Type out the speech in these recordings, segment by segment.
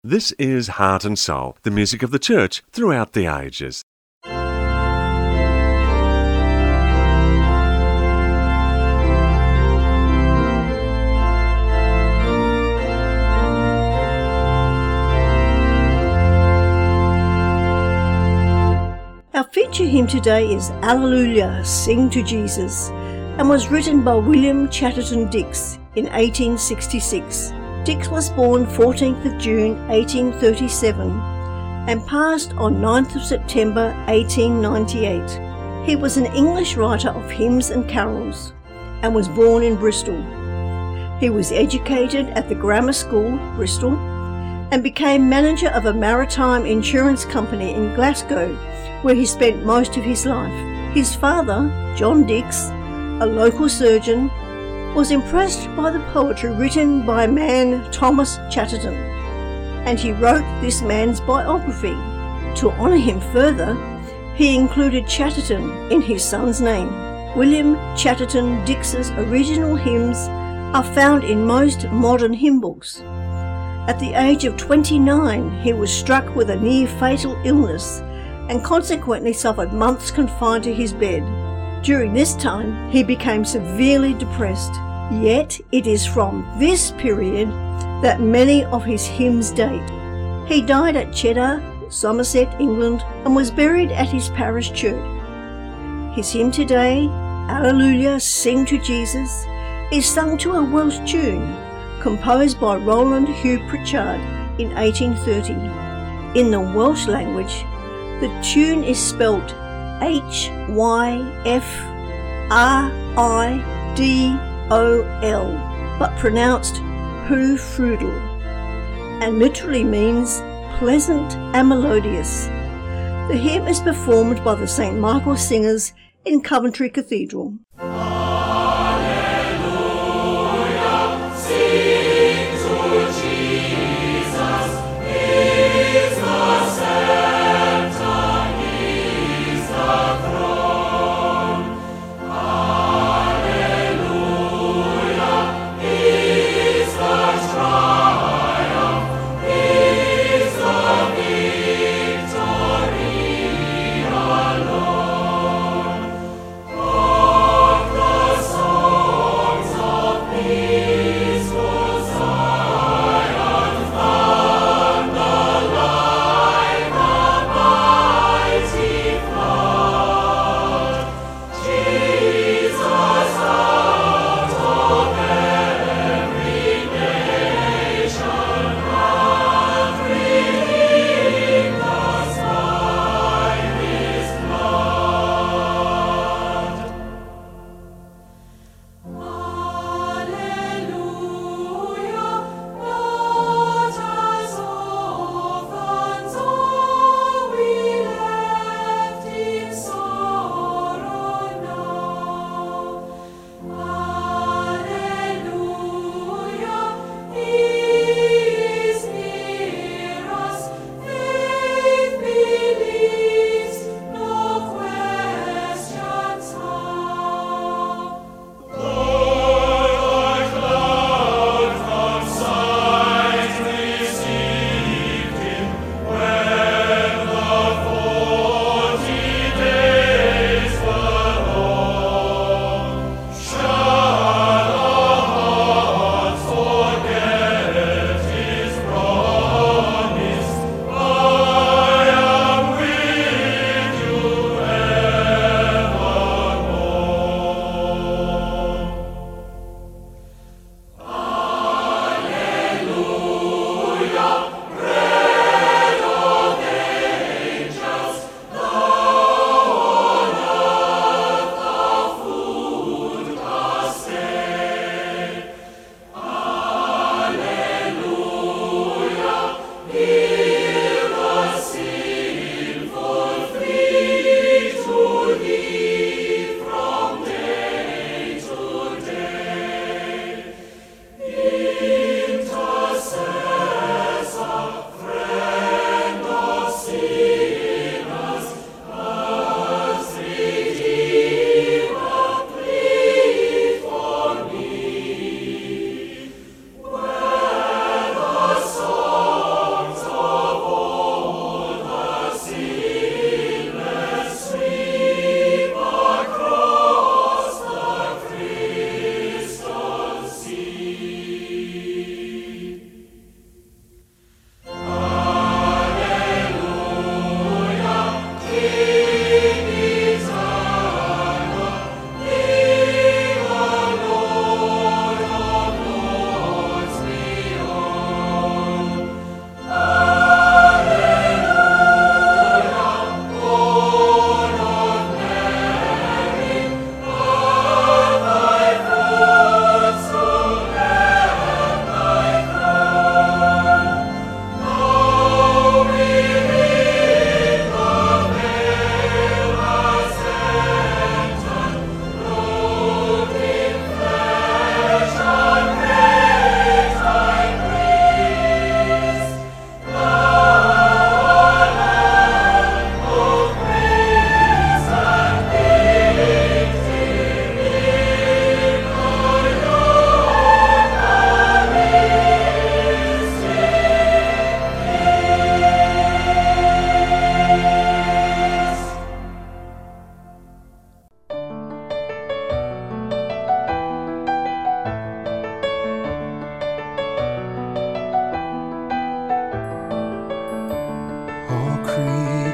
This is Heart and Soul, the music of the church throughout the ages. Our feature hymn today is Alleluia, Sing to Jesus, and was written by William Chatterton Dix in 1866. Dix was born 14th of June 1837 and passed on 9th of September 1898. He was an English writer of hymns and carols and was born in Bristol. He was educated at the Grammar School, Bristol, and became manager of a maritime insurance company in Glasgow, where he spent most of his life. His father, John Dix, a local surgeon, was impressed by the poetry written by a man, Thomas Chatterton, and he wrote this man's biography. To honour him further, he included Chatterton in his son's name. William Chatterton Dix's original hymns are found in most modern hymn books. At the age of 29, he was struck with a near-fatal illness and consequently suffered months confined to his bed. During this time, he became severely depressed. Yet it is from this period that many of his hymns date. He died at Cheddar, Somerset, England, and was buried at his parish church. His hymn today, Alleluia, Sing to Jesus, is sung to a Welsh tune composed by Roland Hugh Pritchard in 1830. In the Welsh language, the tune is spelt Hyfridol, but pronounced Hu Frudel, and literally means pleasant and melodious. The hymn is performed by the St. Michael Singers in Coventry Cathedral.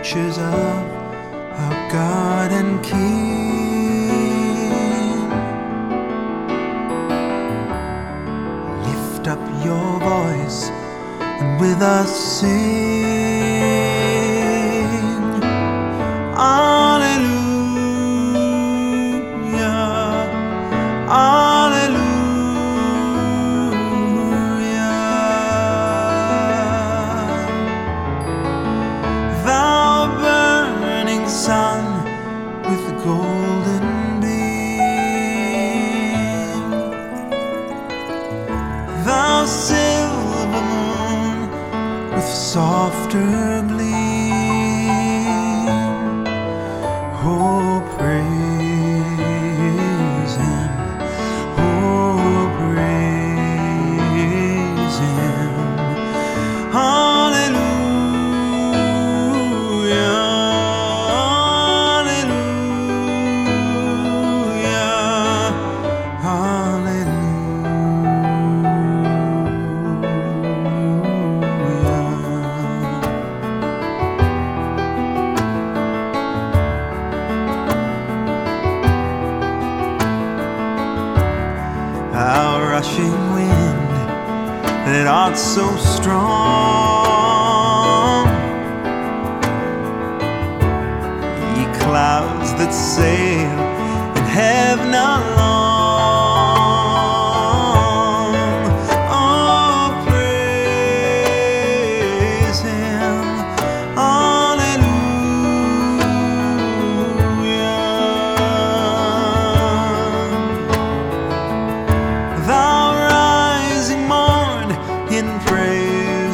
riches of our God and King. Lift up your voice and with us sing. Alleluia, alleluia. Thou burning sun with the golden beam, thou silver moon with softer gleam. Oh, praise Him, oh, praise Him. Hallelujah, hallelujah, Thou rushing wind that art so strong, ye clouds that sail and have not long. Oh, praise Him, hallelujah. Thou rising morn in praise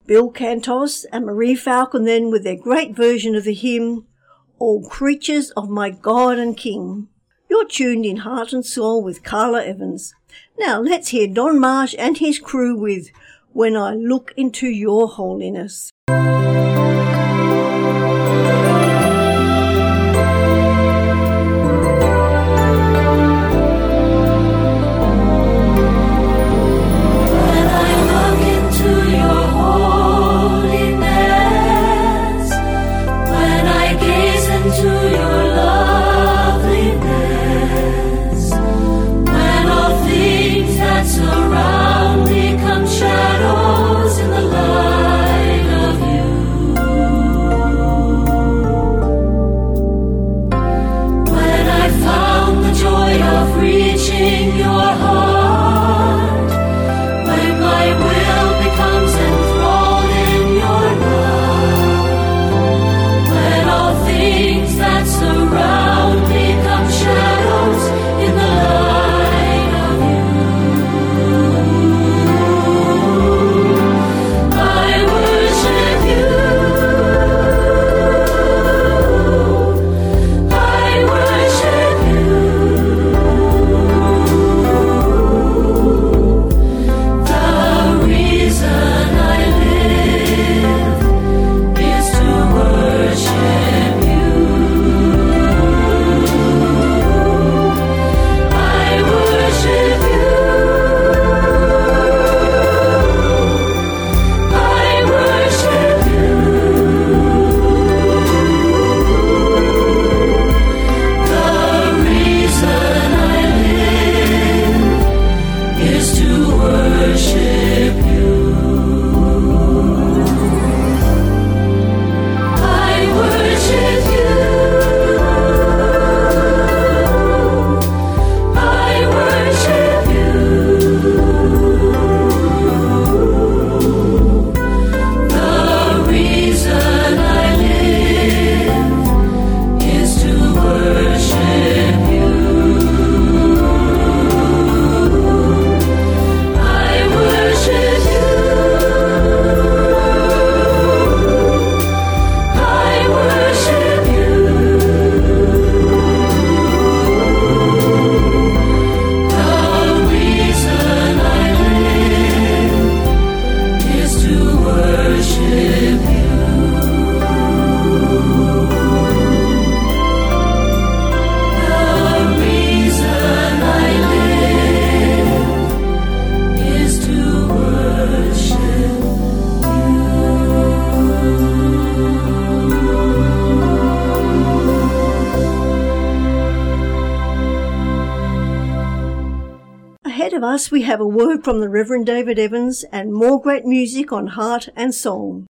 Bill Cantos and Marie Falcon then with their great version of the hymn, All Creatures of My God and King. You're tuned in Heart and Soul with Carla Evans. Now let's hear Don Marsh and his crew with When I Look Into Your Holiness. We have a word from the Reverend David Evans and more great music on Heart and Soul.